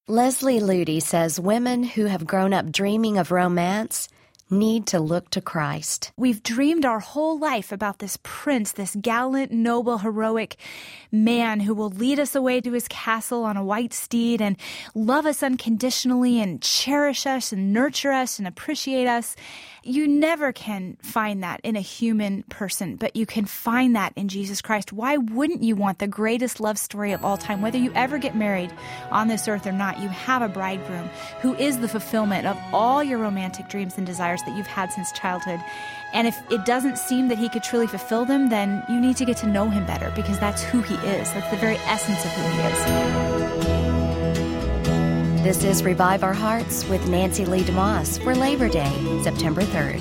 Leslie Ludy says women who have grown up dreaming of romance need to look to Christ. We've dreamed our whole life about this prince, this gallant, noble, heroic man who will lead us away to his castle on a white steed and love us unconditionally and cherish us and nurture us and appreciate us. You never can find that in a human person, but you can find that in Jesus Christ. Why wouldn't you want the greatest love story of all time? Whether you ever get married on this earth or not, you have a bridegroom who is the fulfillment of all your romantic dreams and desires that you've had since childhood. And if it doesn't seem that he could truly fulfill them, then you need to get to know him better, because that's who he is. That's the very essence of who he is. This is Revive Our Hearts with Nancy Lee DeMoss for Labor Day, September 3rd.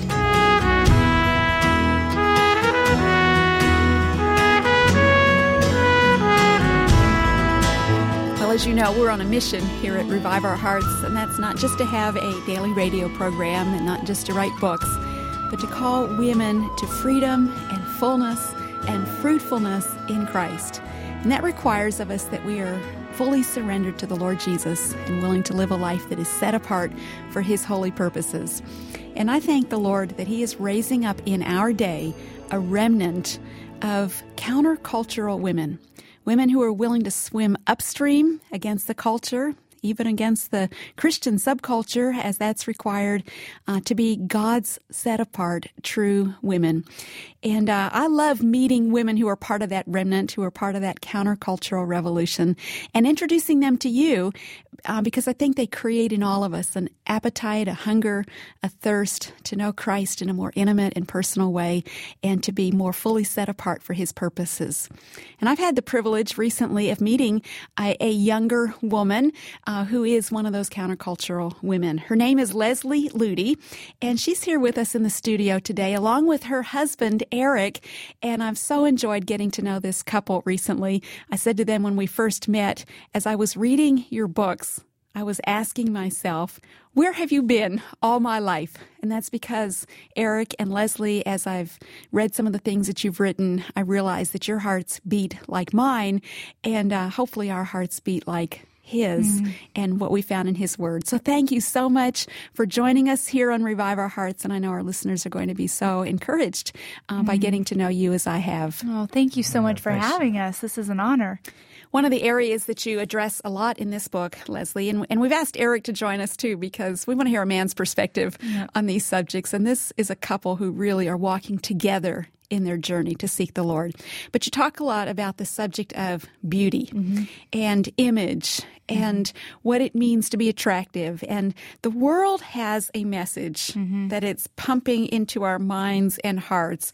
Well, as you know, we're on a mission here at Revive Our Hearts, and that's not just to have a daily radio program and not just to write books, but to call women to freedom and fullness and fruitfulness in Christ. And that requires of us that we are fully surrendered to the Lord Jesus and willing to live a life that is set apart for His holy purposes. And I thank the Lord that He is raising up in our day a remnant of countercultural women, women who are willing to swim upstream against the culture, even against the Christian subculture, as that's required, to be God's set-apart, true women. And I love meeting women who are part of that remnant, who are part of that countercultural revolution, and introducing them to you, because I think they create in all of us an appetite, a hunger, a thirst to know Christ in a more intimate and personal way, and to be more fully set apart for His purposes. And I've had the privilege recently of meeting a younger woman who is one of those countercultural women. Her name is Leslie Ludy, and she's here with us in the studio today, along with her husband, Eric. And I've so enjoyed getting to know this couple recently. I said to them when we first met, as I was reading your books, I was asking myself, where have you been all my life? And that's because, Eric and Leslie, as I've read some of the things that you've written, I realize that your hearts beat like mine, and hopefully our hearts beat like His and what we found in His Word. So thank you so much for joining us here on Revive Our Hearts, and I know our listeners are going to be so encouraged by getting to know you as I have. Oh, thank you so much for having us. This is an honor. One of the areas that you address a lot in this book, Leslie, and we've asked Eric to join us too, because we want to hear a man's perspective on these subjects. And this is a couple who really are walking together in their journey to seek the Lord. But you talk a lot about the subject of beauty and image and what it means to be attractive. And the world has a message that it's pumping into our minds and hearts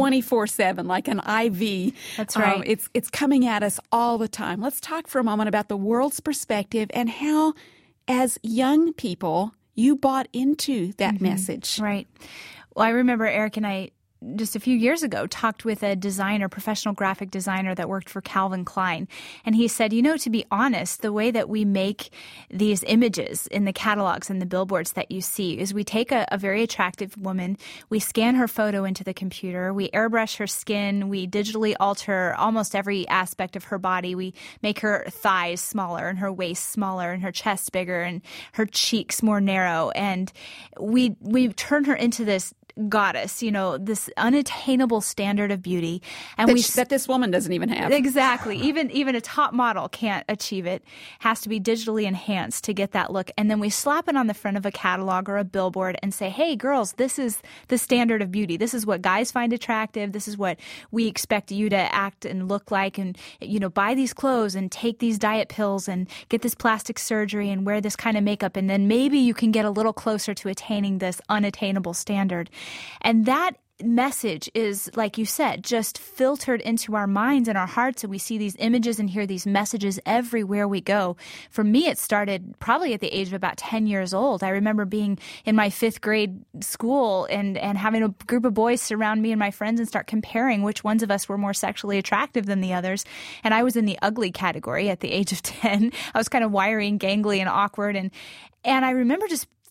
24/7, like an IV. That's right. It's coming at us all the time. Let's talk for a moment about the world's perspective and how, as young people, you bought into that message. Right. Well, I remember Eric and I just a few years ago talked with a designer, professional graphic designer that worked for Calvin Klein. And he said, to be honest, the way that we make these images in the catalogs and the billboards that you see is we take a very attractive woman, we scan her photo into the computer, we airbrush her skin, we digitally alter almost every aspect of her body. We make her thighs smaller and her waist smaller and her chest bigger and her cheeks more narrow. And we turn her into this goddess, this unattainable standard of beauty, and that this woman doesn't even have. Exactly. Even a top model can't achieve it. Has to be digitally enhanced to get that look. And then we slap it on the front of a catalog or a billboard and say, hey, girls, this is the standard of beauty. This is what guys find attractive. This is what we expect you to act and look like, and, buy these clothes and take these diet pills and get this plastic surgery and wear this kind of makeup. And then maybe you can get a little closer to attaining this unattainable standard. And that message is, like you said, just filtered into our minds and our hearts, and we see these images and hear these messages everywhere we go. For me, it started probably at the age of about 10 years old. I remember being in my 5th grade school and having a group of boys surround me and my friends and start comparing which ones of us were more sexually attractive than the others. And I was in the ugly category at the age of 10. I was kind of wiry and gangly and awkward. And I remember just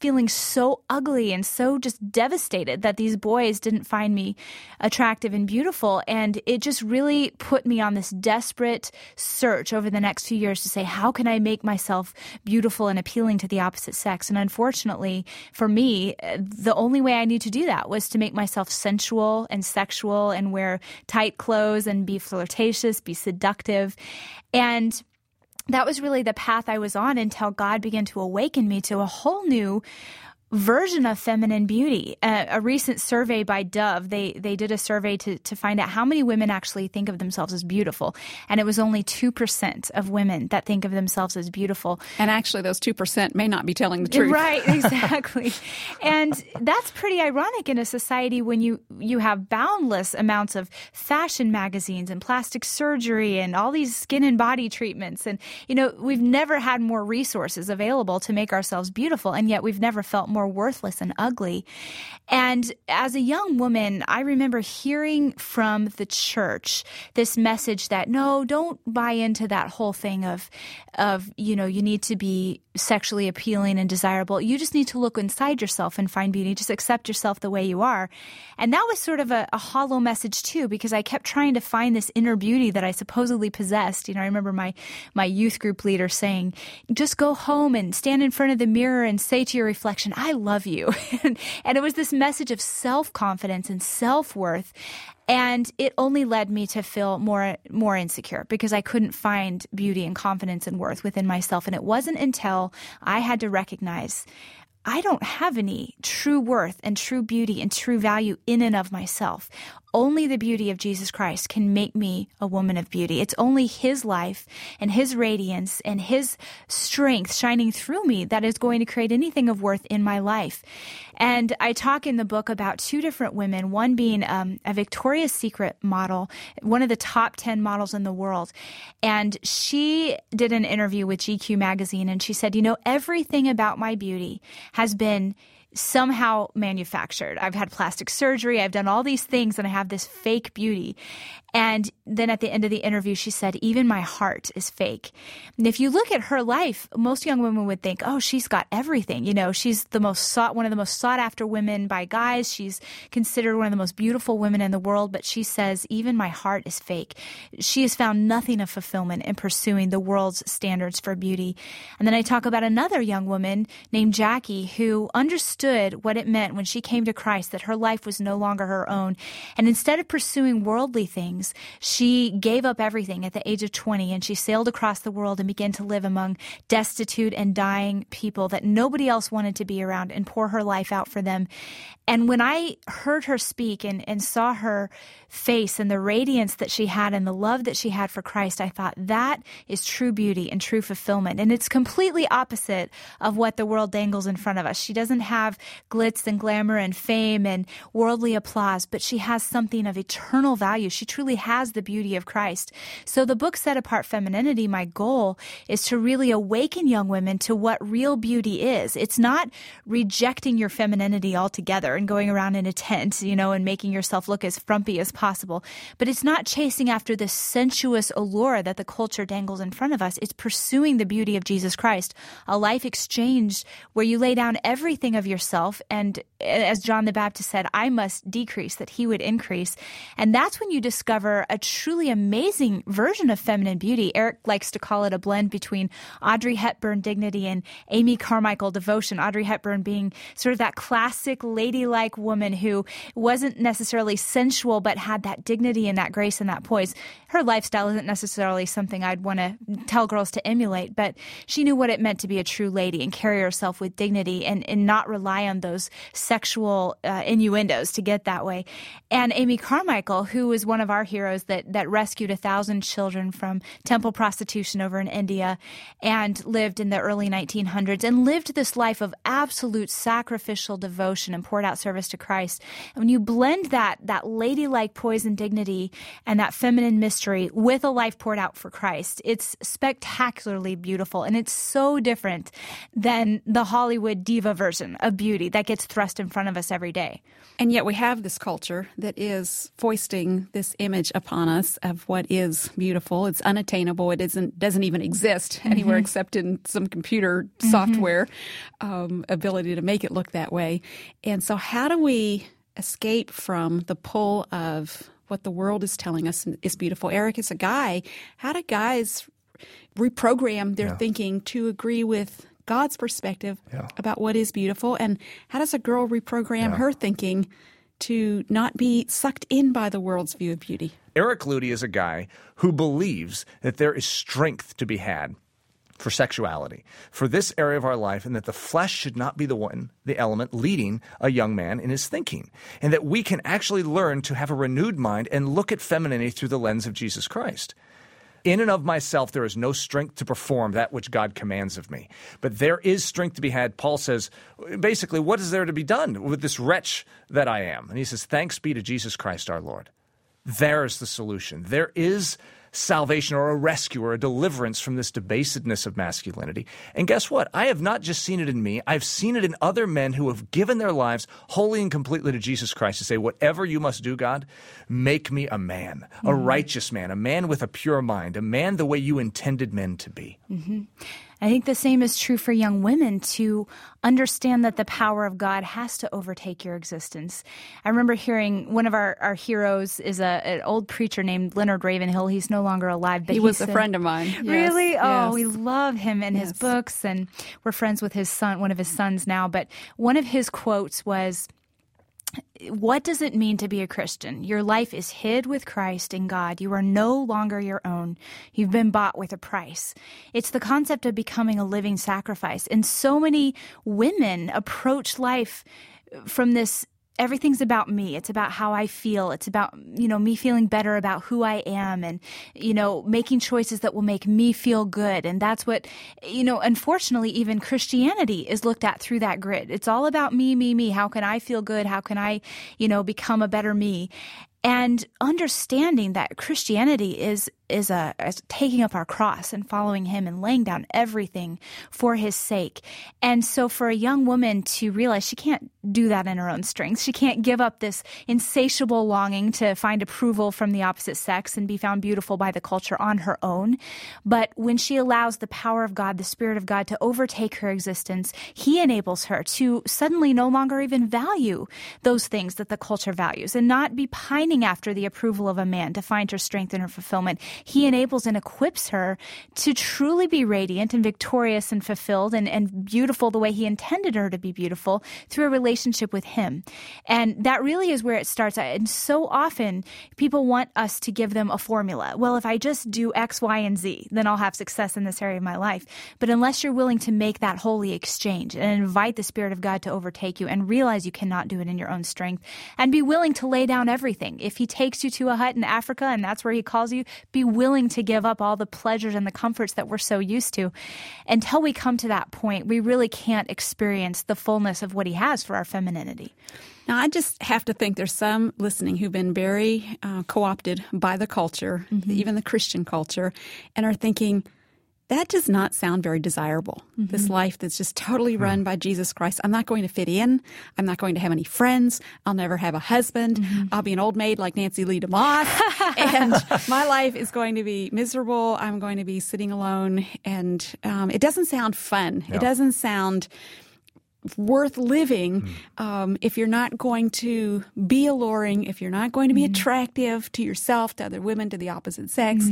feeling so ugly and so just devastated that these boys didn't find me attractive and beautiful. And it just really put me on this desperate search over the next few years to say, how can I make myself beautiful and appealing to the opposite sex? And unfortunately, for me, the only way I knew to do that was to make myself sensual and sexual and wear tight clothes and be flirtatious, be seductive. And that was really the path I was on until God began to awaken me to a whole new version of feminine beauty. A recent survey by Dove, they did a survey to find out how many women actually think of themselves as beautiful. And it was only 2% of women that think of themselves as beautiful. And actually, those 2% may not be telling the truth. Right, exactly. And that's pretty ironic in a society when you have boundless amounts of fashion magazines and plastic surgery and all these skin and body treatments. And, we've never had more resources available to make ourselves beautiful, and yet we've never felt more worthless and ugly. And as a young woman, I remember hearing from the church this message that, no, don't buy into that whole thing of you need to be sexually appealing and desirable. You just need to look inside yourself and find beauty. Just accept yourself the way you are. And that was sort of a hollow message too, because I kept trying to find this inner beauty that I supposedly possessed. I remember my youth group leader saying, just go home and stand in front of the mirror and say to your reflection, I love you. And it was this message of self-confidence and self-worth. And it only led me to feel more insecure because I couldn't find beauty and confidence and worth within myself. And it wasn't until I had to recognize I don't have any true worth and true beauty and true value in and of myself. Only the beauty of Jesus Christ can make me a woman of beauty. It's only His life and His radiance and His strength shining through me that is going to create anything of worth in my life. And I talk in the book about two different women, one being a Victoria's Secret model, one of the top 10 models in the world. And she did an interview with GQ magazine, and she said, everything about my beauty has been somehow manufactured. I've had plastic surgery. I've done all these things, and I have this fake beauty. And then at the end of the interview, she said, even my heart is fake. And if you look at her life, most young women would think, oh, she's got everything. She's one of the most sought after women by guys. She's considered one of the most beautiful women in the world. But she says, even my heart is fake. She has found nothing of fulfillment in pursuing the world's standards for beauty. And then I talk about another young woman named Jackie who understood what it meant when she came to Christ, that her life was no longer her own. And instead of pursuing worldly things, she gave up everything at the age of 20, and she sailed across the world and began to live among destitute and dying people that nobody else wanted to be around and pour her life out for them. And when I heard her speak and saw her face and the radiance that she had and the love that she had for Christ, I thought that is true beauty and true fulfillment. And it's completely opposite of what the world dangles in front of us. She doesn't have glitz and glamour and fame and worldly applause, but she has something of eternal value. She truly has the beauty of Christ. So the book Set Apart Femininity, my goal is to really awaken young women to what real beauty is. It's not rejecting your femininity altogether and going around in a tent, and making yourself look as frumpy as possible. But it's not chasing after the sensuous allure that the culture dangles in front of us. It's pursuing the beauty of Jesus Christ, a life exchanged where you lay down everything of yourself. And as John the Baptist said, I must decrease that He would increase. And that's when you discover a truly amazing version of feminine beauty. Eric likes to call it a blend between Audrey Hepburn dignity and Amy Carmichael devotion. Audrey Hepburn being sort of that classic ladylike woman who wasn't necessarily sensual but had that dignity and that grace and that poise. Her lifestyle isn't necessarily something I'd want to tell girls to emulate, but she knew what it meant to be a true lady and carry herself with dignity and not rely on those sexual innuendos to get that way. And Amy Carmichael, who was one of our heroes that rescued 1,000 children from temple prostitution over in India and lived in the early 1900s and lived this life of absolute sacrificial devotion and poured out service to Christ. And when you blend that ladylike poise and dignity and that feminine mystery with a life poured out for Christ, it's spectacularly beautiful. And it's so different than the Hollywood diva version of of beauty that gets thrust in front of us every day. And yet we have this culture that is foisting this image upon us of what is beautiful. It's unattainable. It doesn't even exist anywhere except in some computer software ability to make it look that way. And so how do we escape from the pull of what the world is telling us is beautiful? Eric, as a guy, how do guys reprogram their thinking to agree with God's perspective about what is beautiful? And how does a girl reprogram her thinking to not be sucked in by the world's view of beauty? Eric Ludy is a guy who believes that there is strength to be had for sexuality, for this area of our life, and that the flesh should not be the element leading a young man in his thinking, and that we can actually learn to have a renewed mind and look at femininity through the lens of Jesus Christ. In and of myself, there is no strength to perform that which God commands of me. But there is strength to be had. Paul says, basically, what is there to be done with this wretch that I am? And he says, thanks be to Jesus Christ our Lord. There is the solution. There is salvation or a rescue or a deliverance from this debasedness of masculinity. And guess what? I have not just seen it in me. I've seen it in other men who have given their lives wholly and completely to Jesus Christ to say, whatever you must do, God, make me a man, a righteous man, a man with a pure mind, a man the way you intended men to be. I think the same is true for young women, to understand that the power of God has to overtake your existence. I remember hearing one of our heroes is an old preacher named Leonard Ravenhill. He's no longer alive. But he was a friend of mine. Yes. Really? Yes. Oh, we love him and his books, and we're friends with his son, one of his sons now. But one of his quotes was, what does it mean to be a Christian? Your life is hid with Christ in God. You are no longer your own. You've been bought with a price. It's the concept of becoming a living sacrifice. And so many women approach life from this, everything's about me. It's about how I feel. It's about, me feeling better about who I am and, making choices that will make me feel good. And that's what, unfortunately, even Christianity is looked at through that grid. It's all about me, me, me. How can I feel good? How can I, become a better me? And understanding that Christianity is taking up our cross and following him and laying down everything for his sake. And so for a young woman to realize she can't do that in her own strength, she can't give up this insatiable longing to find approval from the opposite sex and be found beautiful by the culture on her own. But when she allows the power of God, the Spirit of God, to overtake her existence, he enables her to suddenly no longer even value those things that the culture values and not be pining after the approval of a man to find her strength and her fulfillment. He enables and equips her to truly be radiant and victorious and fulfilled and beautiful the way he intended her to be beautiful through a relationship with him. And that really is where it starts. And so often people want us to give them a formula. Well, if I just do X, Y, and Z, then I'll have success in this area of my life. But unless you're willing to make that holy exchange and invite the Spirit of God to overtake you and realize you cannot do it in your own strength and be willing to lay down everything. If he takes you to a hut in Africa and that's where he calls you, be willing to give up all the pleasures and the comforts that we're so used to. Until we come to that point, we really can't experience the fullness of what he has for our femininity. Now, I just have to think there's some listening who've been very co-opted by the culture, even the Christian culture, and are thinking, that does not sound very desirable, this life that's just totally run by Jesus Christ. I'm not going to fit in. I'm not going to have any friends. I'll never have a husband. I'll be an old maid like Nancy Lee DeMoss. And my life is going to be miserable. I'm going to be sitting alone. And it doesn't sound fun. No. It doesn't sound worth living if you're not going to be alluring, if you're not going to be attractive to yourself, to other women, to the opposite sex.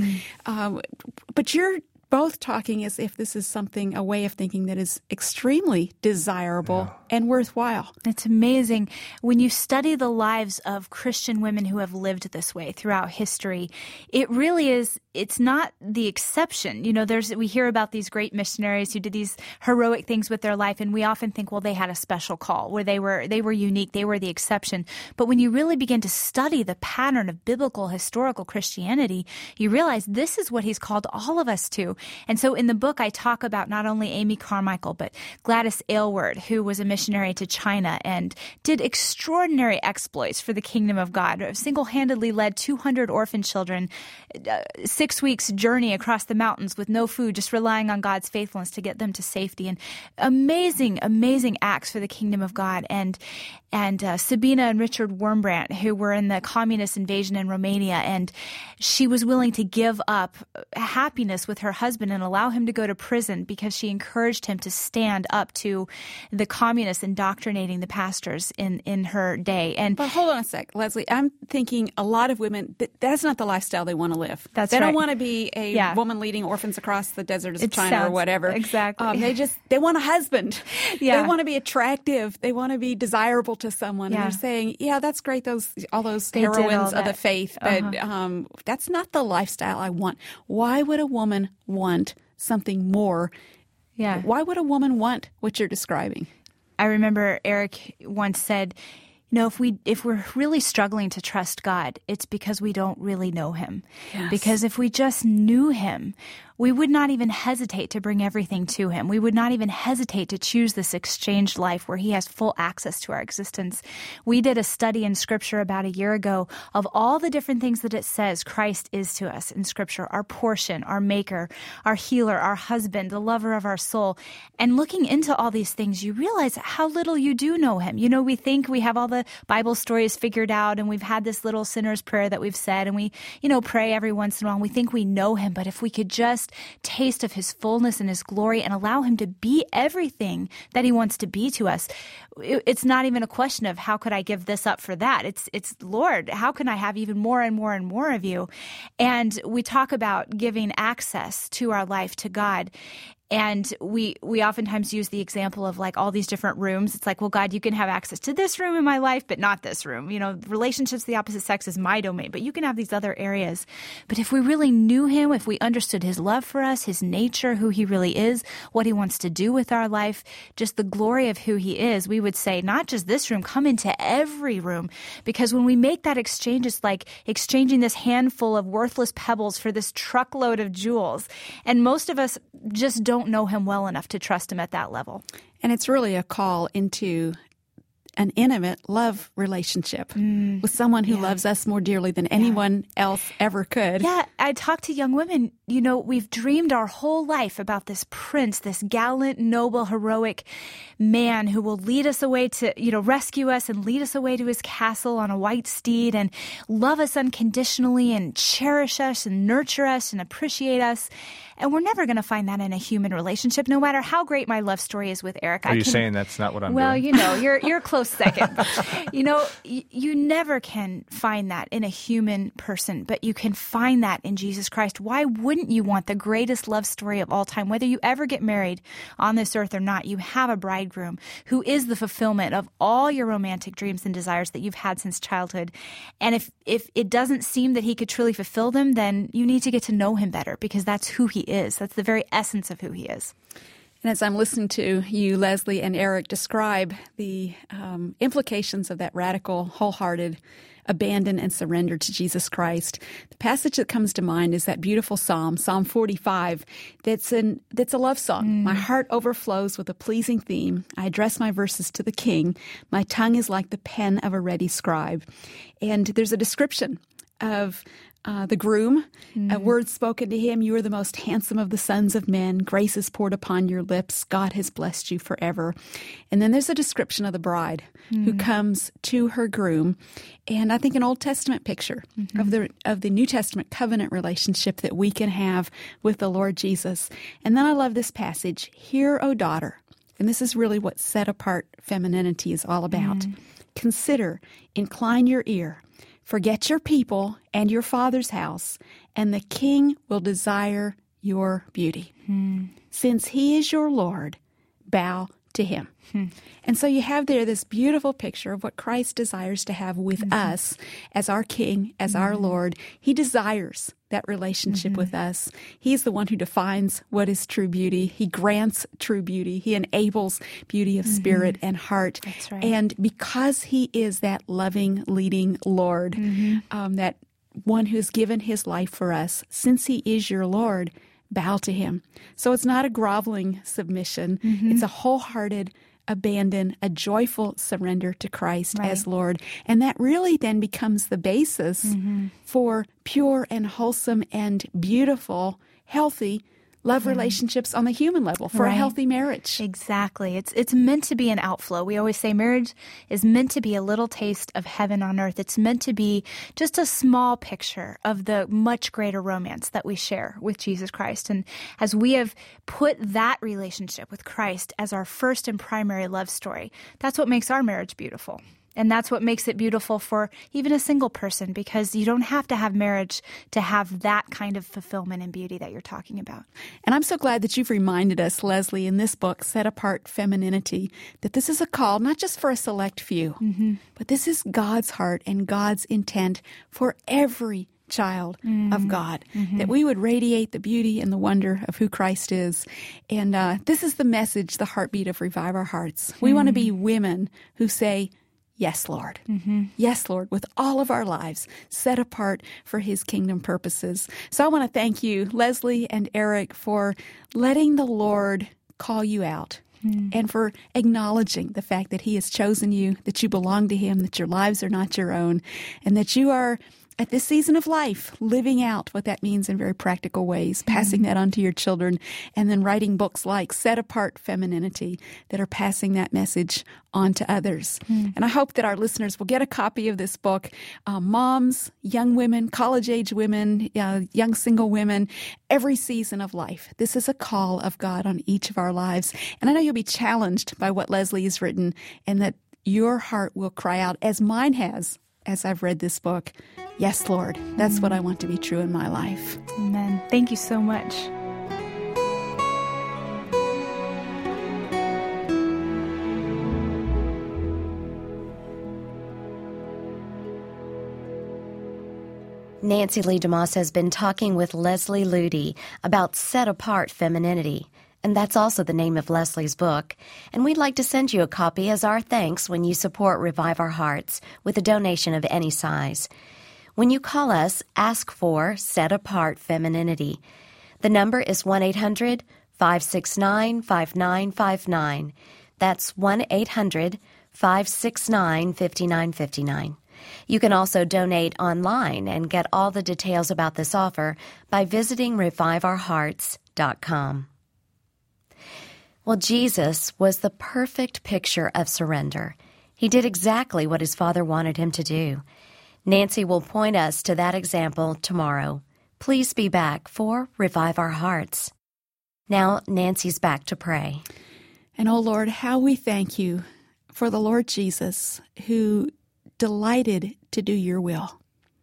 But you're both talking as if this is something, a way of thinking that is extremely desirable and worthwhile. It's amazing. When you study the lives of Christian women who have lived this way throughout history, it really is, it's not the exception. We hear about these great missionaries who did these heroic things with their life, and we often think, well, they had a special call where they were unique, they were the exception. But when you really begin to study the pattern of biblical, historical Christianity, you realize this is what he's called all of us to. And so in the book, I talk about not only Amy Carmichael, but Gladys Aylward, who was a missionary to China and did extraordinary exploits for the kingdom of God, single-handedly led 200 orphan children, 6 weeks journey across the mountains with no food, just relying on God's faithfulness to get them to safety. And amazing, amazing acts for the kingdom of God. And Sabina and Richard Wurmbrandt, who were in the communist invasion in Romania, and she was willing to give up happiness with her husband and allow him to go to prison because she encouraged him to stand up to the communists indoctrinating the pastors in her day. But hold on a sec, Leslie. I'm thinking a lot of women, that's not the lifestyle they want to live. They don't want to be a woman leading orphans across the deserts of China or whatever. Exactly. They want a husband. Yeah. They want to be attractive. They want to be desirable to someone. Yeah. And they're saying, that's great, all those They did all heroines of that. the faith, but that's not the lifestyle I want. Why would a woman want something more? Yeah. Why would a woman want what you're describing? I remember Eric once said, if we're really struggling to trust God, it's because we don't really know him. Yes. Because if we just knew him, we would not even hesitate to bring everything to him. We would not even hesitate to choose this exchanged life where he has full access to our existence. We did a study in Scripture about a year ago of all the different things that it says Christ is to us in Scripture, our portion, our maker, our healer, our husband, the lover of our soul. And looking into all these things, you realize how little you do know him. We think we have all the Bible stories figured out, and we've had this little sinner's prayer that we've said, and we, pray every once in a while, and we think we know him. But if we could just taste of his fullness and his glory and allow him to be everything that he wants to be to us, it's not even a question of how could I give this up for that. It's Lord, how can I have even more and more and more of you? And we talk about giving access to our life to God. And we oftentimes use the example of like all these different rooms. It's like, well, God, you can have access to this room in my life, but not this room. Relationships with the opposite sex is my domain, but you can have these other areas. But if we really knew him, if we understood his love for us, his nature, who he really is, what he wants to do with our life, just the glory of who he is, we would say, not just this room, come into every room. Because when we make that exchange, it's like exchanging this handful of worthless pebbles for this truckload of jewels. And most of us just don't know him well enough to trust him at that level. And it's really a call into an intimate love relationship with someone who loves us more dearly than anyone else ever could. Yeah, I talk to young women, we've dreamed our whole life about this prince, this gallant, noble, heroic man who will lead us away to, rescue us and lead us away to his castle on a white steed and love us unconditionally and cherish us and nurture us and appreciate us. And we're never going to find that in a human relationship, no matter how great my love story is with Eric. Are you saying that's not what I'm doing? Well, you're a close second. You never can find that in a human person, but you can find that in Jesus Christ. Why wouldn't you want the greatest love story of all time? Whether you ever get married on this earth or not, you have a bridegroom who is the fulfillment of all your romantic dreams and desires that you've had since childhood. And if it doesn't seem that he could truly fulfill them, then you need to get to know him better, because that's who he is. That's the very essence of who he is. And as I'm listening to you, Leslie and Eric, describe the implications of that radical, wholehearted abandon and surrender to Jesus Christ, the passage that comes to mind is that beautiful psalm, Psalm 45, that's a love song. My heart overflows with a pleasing theme. I address my verses to the King. My tongue is like the pen of a ready scribe. And there's a description of the groom, a word spoken to him, you are the most handsome of the sons of men. Grace is poured upon your lips. God has blessed you forever. And then there's a description of the bride who comes to her groom. And I think an Old Testament picture of the New Testament covenant relationship that we can have with the Lord Jesus. And then I love this passage, hear, O daughter. And this is really what set apart femininity is all about. Consider, incline your ear. Forget your people and your father's house, and the king will desire your beauty. Since he is your Lord, bow to him. And so you have there this beautiful picture of what Christ desires to have with us as our King, as our Lord. He desires that relationship with us. He's the one who defines what is true beauty. He grants true beauty. He enables beauty of spirit and heart. That's right. And because he is that loving, leading Lord, that one who has given his life for us, since he is your Lord, bow to him. So it's not a groveling submission. It's a wholehearted abandon, a joyful surrender to Christ as Lord. And that really then becomes the basis for pure and wholesome and beautiful, healthy love relationships on the human level for a healthy marriage. Exactly. It's meant to be an outflow. We always say marriage is meant to be a little taste of heaven on earth. It's meant to be just a small picture of the much greater romance that we share with Jesus Christ. And as we have put that relationship with Christ as our first and primary love story, that's what makes our marriage beautiful. And that's what makes it beautiful for even a single person, because you don't have to have marriage to have that kind of fulfillment and beauty that you're talking about. And I'm so glad that you've reminded us, Leslie, in this book, Set Apart Femininity, that this is a call not just for a select few, but this is God's heart and God's intent for every child of God, that we would radiate the beauty and the wonder of who Christ is. And this is the message, the heartbeat of Revive Our Hearts. We want to be women who say, yes, Lord. Yes, Lord, with all of our lives set apart for his kingdom purposes. So I want to thank you, Leslie and Eric, for letting the Lord call you out and for acknowledging the fact that he has chosen you, that you belong to him, that your lives are not your own, and that you are at this season of life, living out what that means in very practical ways, passing that on to your children, and then writing books like Set Apart Femininity that are passing that message on to others. And I hope that our listeners will get a copy of this book. Moms, young women, college-age women, young single women, every season of life. This is a call of God on each of our lives. And I know you'll be challenged by what Leslie has written, and that your heart will cry out, as mine has, as I've read this book, yes, Lord, that's what I want to be true in my life. Amen. Thank you so much. Nancy Lee DeMoss has been talking with Leslie Ludy about Set Apart Femininity. And that's also the name of Leslie's book. And we'd like to send you a copy as our thanks when you support Revive Our Hearts with a donation of any size. When you call us, ask for Set Apart Femininity. The number is 1-800-569-5959. That's 1-800-569-5959. You can also donate online and get all the details about this offer by visiting reviveourhearts.com. Well, Jesus was the perfect picture of surrender. He did exactly what his Father wanted him to do. Nancy will point us to that example tomorrow. Please be back for Revive Our Hearts. Now, Nancy's back to pray. And, oh Lord, how we thank you for the Lord Jesus, who delighted to do your will,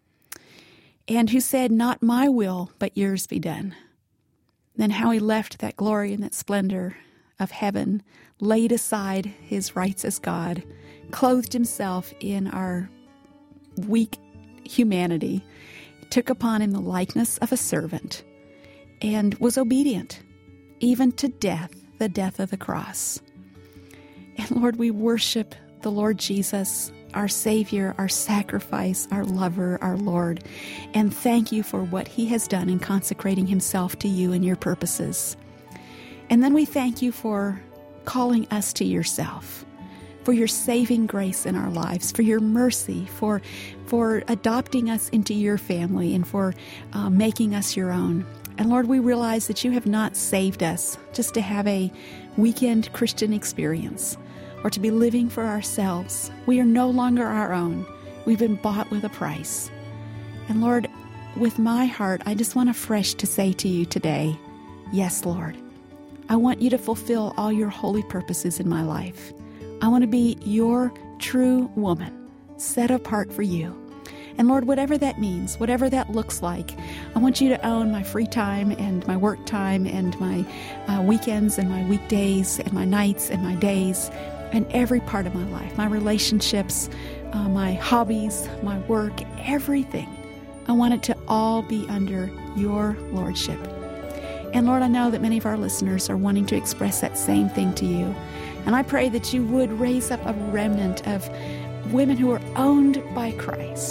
and who said, not my will, but yours be done. Then how he left that glory and that splendor of heaven, laid aside his rights as God, clothed himself in our weak humanity, took upon him the likeness of a servant, and was obedient, even to death, the death of the cross. And Lord, we worship the Lord Jesus, our Savior, our sacrifice, our lover, our Lord, and thank you for what he has done in consecrating himself to you and your purposes. And then we thank you for calling us to yourself, for your saving grace in our lives, for your mercy, for adopting us into your family, and for making us your own. And Lord, we realize that you have not saved us just to have a weekend Christian experience or to be living for ourselves. We are no longer our own. We've been bought with a price. And Lord, with my heart, I just want afresh to say to you today, yes, Lord. I want you to fulfill all your holy purposes in my life. I want to be your true woman, set apart for you. And Lord, whatever that means, whatever that looks like, I want you to own my free time and my work time and my weekends and my weekdays and my nights and my days and every part of my life, my relationships, my hobbies, my work, everything. I want it to all be under your lordship. And Lord, I know that many of our listeners are wanting to express that same thing to you. And I pray that you would raise up a remnant of women who are owned by Christ,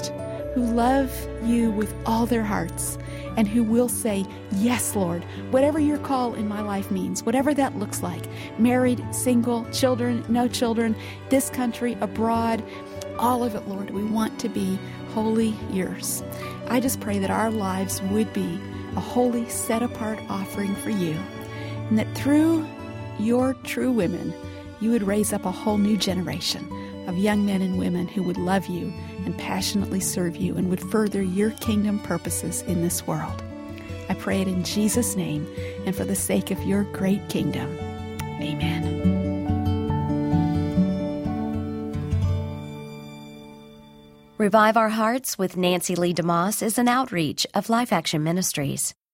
who love you with all their hearts and who will say, yes, Lord, whatever your call in my life means, whatever that looks like, married, single, children, no children, this country, abroad, all of it, Lord, we want to be wholly yours. I just pray that our lives would be a holy, set-apart offering for you, and that through your true women, you would raise up a whole new generation of young men and women who would love you and passionately serve you and would further your kingdom purposes in this world. I pray it in Jesus' name and for the sake of your great kingdom. Amen. Revive Our Hearts with Nancy Lee DeMoss is an outreach of Life Action Ministries.